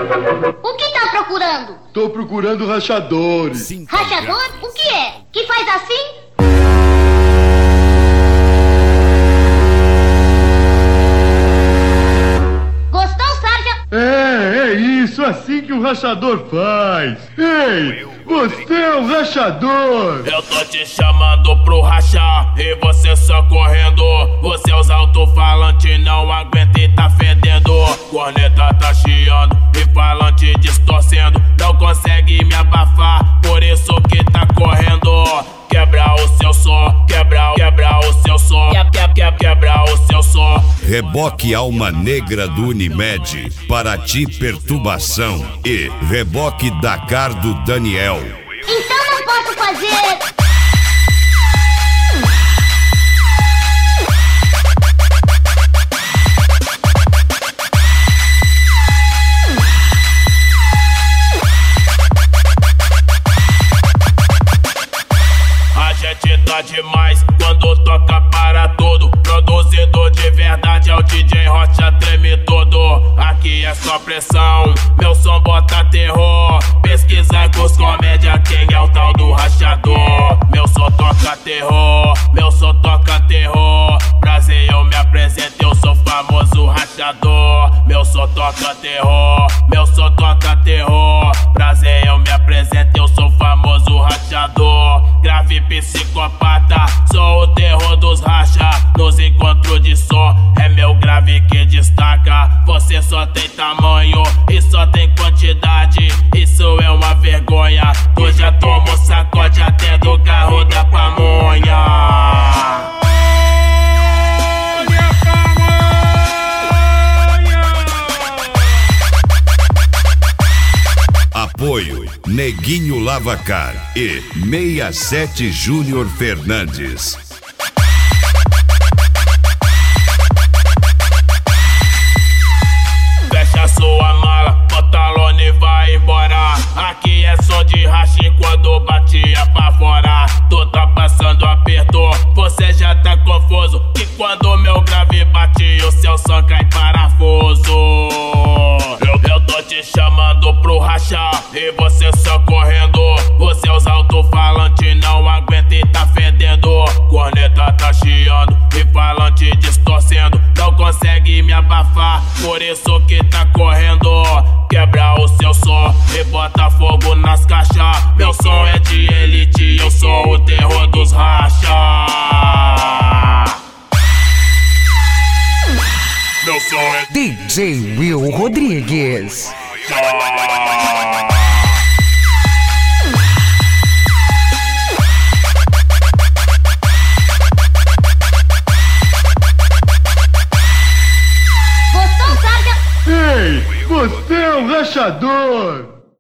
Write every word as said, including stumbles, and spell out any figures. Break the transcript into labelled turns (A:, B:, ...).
A: O que tá procurando?
B: Tô procurando rachadores.
A: Rachador? O que é? Que faz assim? Gostou, Sarja?
B: É, é isso, assim que o rachador faz. Ei, você é o rachador.
C: Eu tô te chamando pro rachar e você só correndo. Os seus alto-falantes não aguenta e tá fedendo. Corneta tá chiando e falante distorcendo. Não consegue me abafar, por isso que tá correndo. Quebra o seu som, quebra, quebra o seu som, quebra, quebra, quebra o seu som.
D: Reboque Alma Negra do Unimed, Paraty Perturbação e Reboque Dakar do Daniel.
A: Então não posso fazer...
C: A gente tá demais quando toca para tudo. Produzido de verdade é o D J Rocha, treme todo. Aqui é só pressão, meu som bota terror. Pesquisa com os comédia, quem é o tal do rachador. Meu som toca terror, meu som toca terror. Prazer, eu me apresento, eu sou famoso rachador. Meu som toca terror, meu som toca terror. Prazer, eu me apresento, eu sou famoso rachador. Grave psicopata, sou o terror dos racha. Nos encontros de som, é meu grave que destaca. Você só tem tamanho e só tem quantidade. Isso é uma vergonha. Tu já tomou sacode até do carro da pamonha.
D: Apoio Neguinho Lavacar e sessenta e sete Júnior Fernandes.
C: Fecha sua mala, pantalone e vai embora. Aqui é som de racha quando batia pra fora. Tu tá passando aperto, você já tá confuso. Que quando meu grave bate, o seu som cai parafuso. Eu, eu tô te chamando pro rachar e você só correndo. Os seus alto-falantes não aguenta e tá fedendo. Corneta tá chiando e falante distorcendo. Não consegue me abafar, por isso que tá correndo. Quebra o seu som e bota fogo nas caixas. Meu som é de elite, eu sou o terror dos racha. Meu som é
E: D J Will Rodrigues.
A: Gostou, Sarja?
B: Ei, você é o rachador.